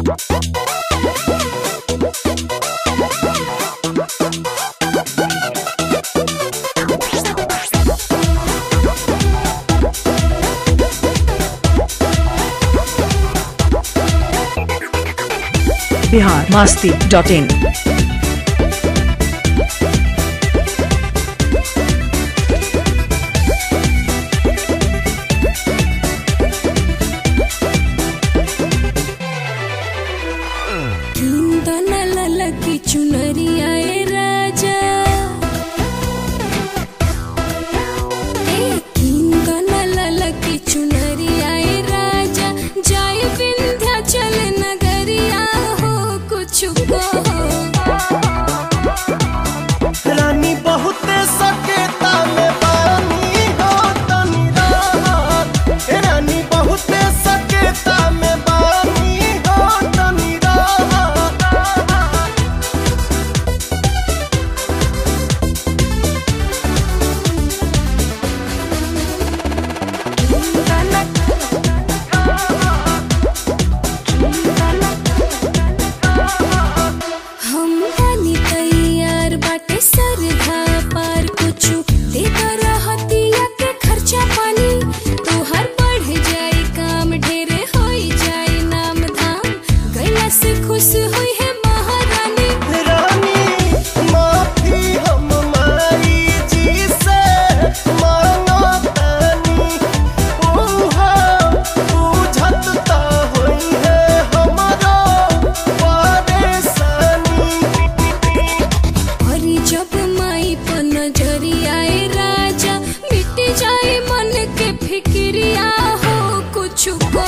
biharmasti.in। की चुनरिया राजा की चुनरिया राजा जाय विंध्याचल नगरिया हो कुछ को रानी बहुत सकेता में बानी हो तनी रात। रानी बहुत सकेता में बानी हो तनी रात। हम बनी तैयार बाटे सरधा पार कुछ देकर रहतिया के खर्चा पानी तोहर बढ़ जाए काम ढेरे हो जाए नाम धाम गैला से खुश हुई है महारानी। रानी माफी हम माई जी से मांगो तानी। ओहा बुझत ता होई है हमरो परेशानी। और जब माई पर नजरिया राजा मिट जाए मन के फिक्रिया हो कुछ को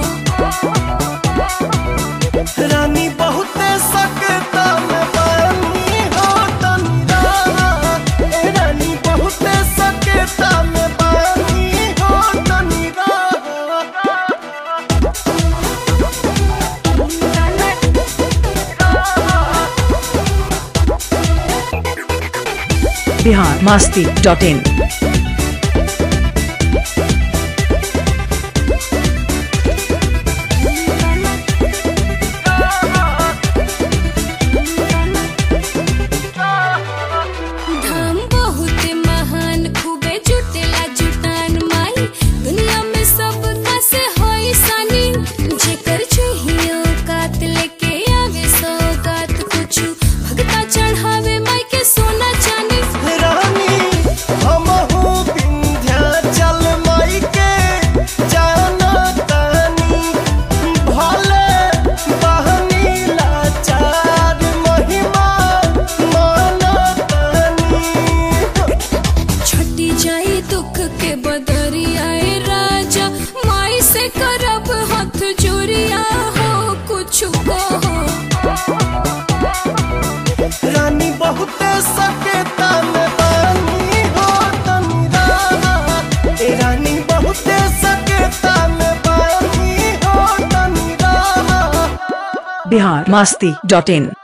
रानी बहुत सकता में बानी हो तनी रात। रानी बहुत सकता में बानी हो तनी रात। biharmasti.in। धाम बहुत महान खूबे जुटेला जुटान माई दुनिया में सब का से होई सानी जेकर चाहिए औकात लेके आवे सौगात कुछ भगता चढ़ावे माई के सोना चांदी। रानी हमहू विंध्याचल माई के जाना तानी। भले बहनी लाचार महिमा माना तानी। छटी जाई दुख के बदरिया राजा माई से करब हाथ जोड़िया हो कुछ को रानी बहुत सकेता में बानी हो तनी रात। रानी बहुत सकेता में बानी हो तनी रात। biharmasti.in।